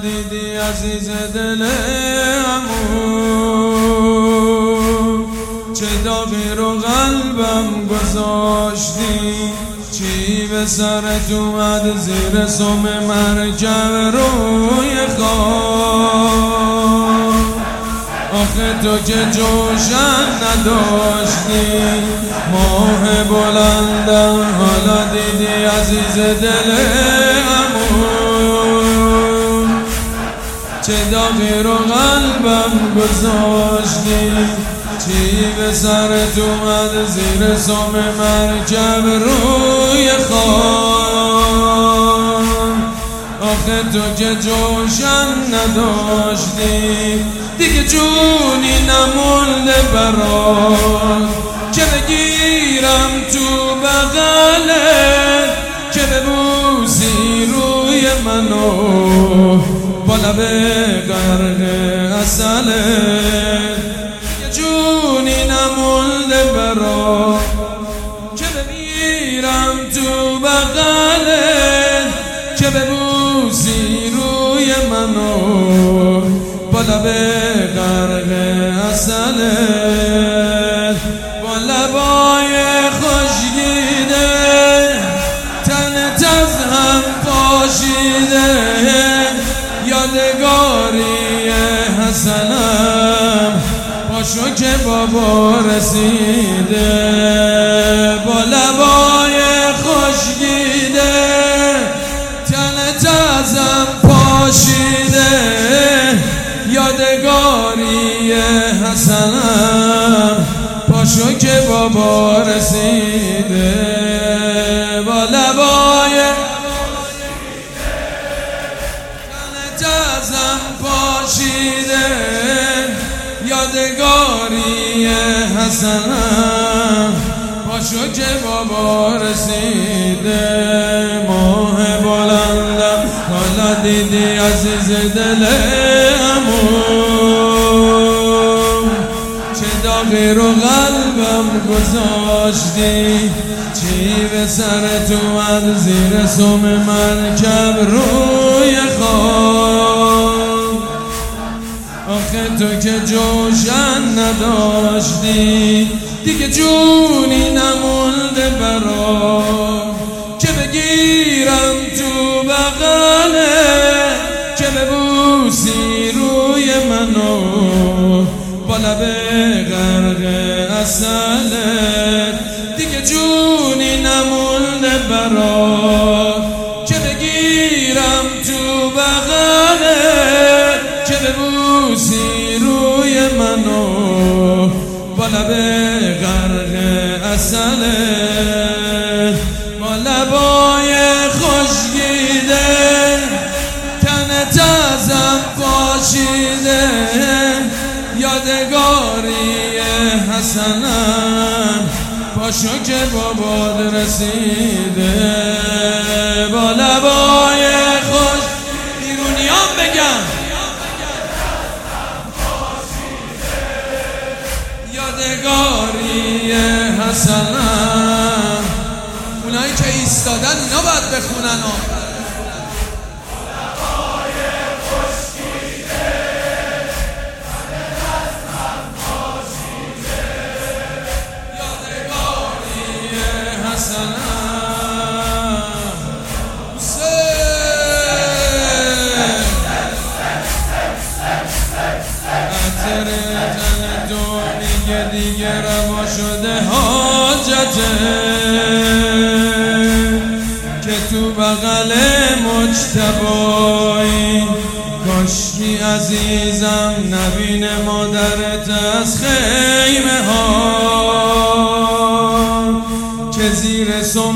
دیدی عزیز دل عمو، چه داغی رو قلبم گذاشتی، چی به سرت اومد زیر سم مرکب روی خواب. آخه تو که جوشن نداشتی، ماه بلندم حالا دیدی عزیز دل عمو، چه داغی رو قلبم گذاشتی، چی به سرت اومد زیر سم مرکب روی خواب. آخه تو که جوشن نداشتی، دیگه جونی نمونده برات که بگیرم تو بغلت، که ببوسی روی منو با لب غرق عسلت. دیگه جونی نمونده برات که بگیرم تو بغلت، که ببوسی روی منو با لب غرق عسلت. با لبای خشکیده تنت از هم پاشیده، یادگاری حسنم پاشو که بابا رسیده. با لبای خشکیده تنت از هم پاشیده، یادگاری حسنم پاشو که بابا رسیده. با لبای تنت ازم پاشیده، یادگاری حسنم پاشو که بابا رسیده. ماه بلندم حالا دیدی عزیز دل عمو، چه داغی رو قلبم گذاشتی، چی به سرت اومد زیر سم مرکب روی خواب. آخه تو که جوشن نداشتی، دیگه جونی نمونده برات که بگیرم تو بغلت، که ببوسی روی منو با لب غرق عسلت. دیگه جونی نمونده برات که بگیرم تو بغلت، که ببوسی روی منو با لب غرق عسلت. با لبای خشکیده تنت ازم پاشیده، یادگاری حسنم پاشو که بابات رسیده. با لبای خوش بیرونیان بگم، یادگاری حسنم. اونایی که ایستادن اینا باید بخونن ها. دیگه روا شده حاجته، که تو بغل مجتبایی، کاشکی عزیزم نبین مادرت از خیمه ها، که زیر سم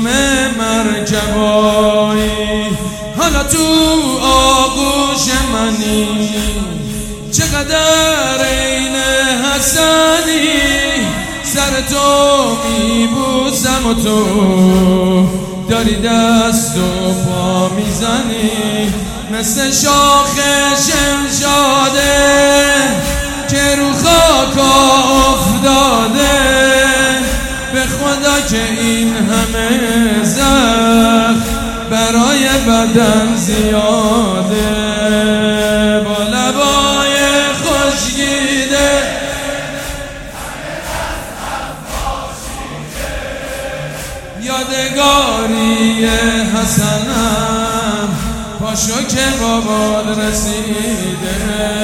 مرکبایی حالا تو آغوش منی. چقدر این حسنی، سر تو میبوسم و تو داری دست و پا میزنی، مثل شاخ شمشاده که رو خاک افتاده. به خدا که این همه زخم برای بدن زیاده. یادگاری حسنم پاشو که بابات رسیده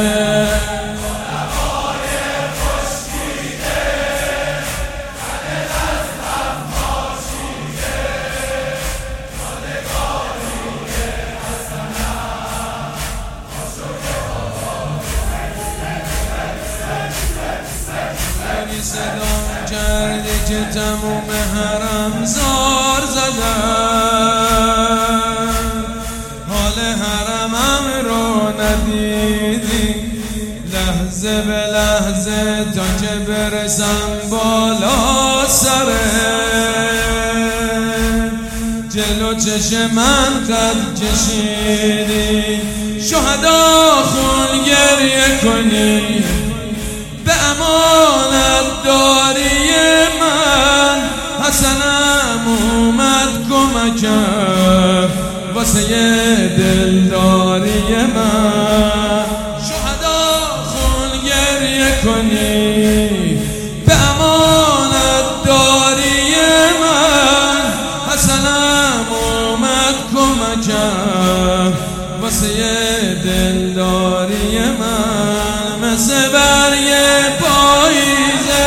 صدام کردی که تموم حرم زار زدن حال حرمم رو ندیدی لحظه به لحظه تا که برسم بالا سره جلو چش من قد کشیدی شهدا خون گریه کنی به امانت داری من حسنم اومد کمکم واسه دلداری من شهدا خون گریه کنی به امانت داری من حسنم اومد کمکم واسه دلداری من مثل برگ پاییزه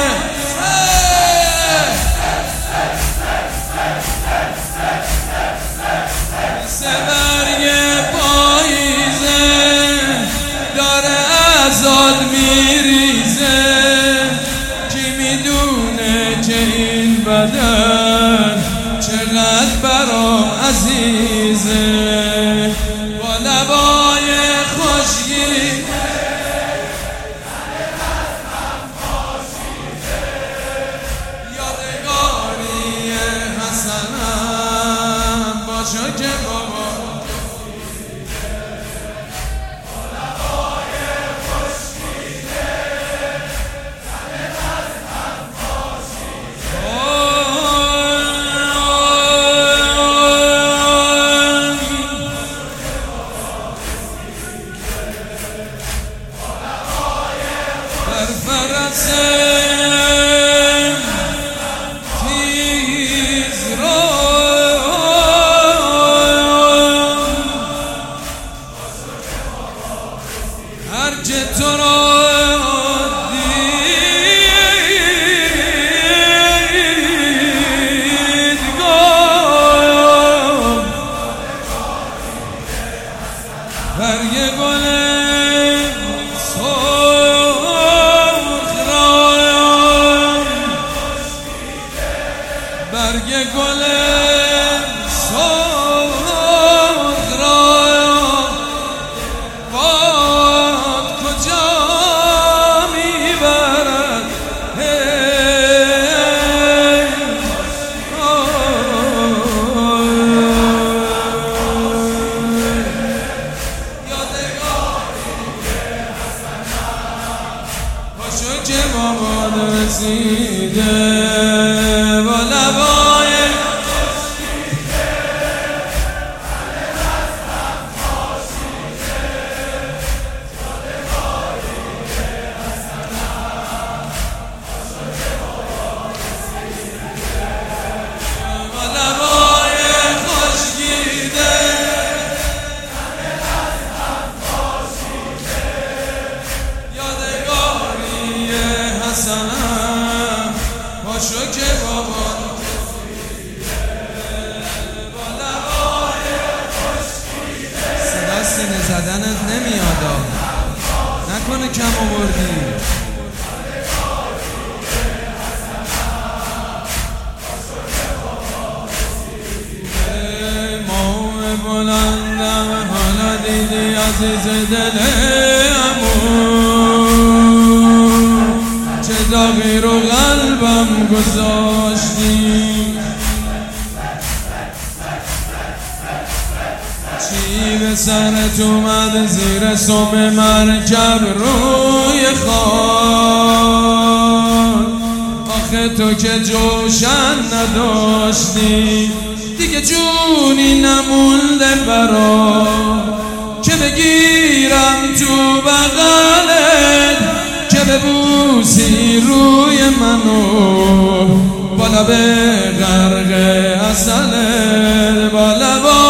مثل برگ پاییزه داره ازاد میریزه کی میدونه که این بدن چقدر برام عزیزه با لبای خوشگیری باشو که بابا لبای خوشگیده تنه قلبم پاشیده بر فرسه هرچه تو را دیدگاه برگ گل سرخ را برگ گل سرخ را که بابات رسیده با لبای خوشگیده تنه دستم پاشیده یادگاری حسنم پاشو که بابات رسیده با لبای خوشگیده تنه دستم پاشیده یادگاری حسنم پاشو که بابات رسیده با لبای خوشگیده صدا سینه زدنت نمیاد نکنه کم آوردی ماه بلندم حالا دیدی عزیز دلمون چه داغی رو قلبم گذاشتی چی به سرت اومد زیر سم مرکب روی خان آخه تو که جوشن نداشتی دیگه جونی نمونده برا که بگیرم تو بغلت که ببوسی روی منو با با لب غرق اصله با لب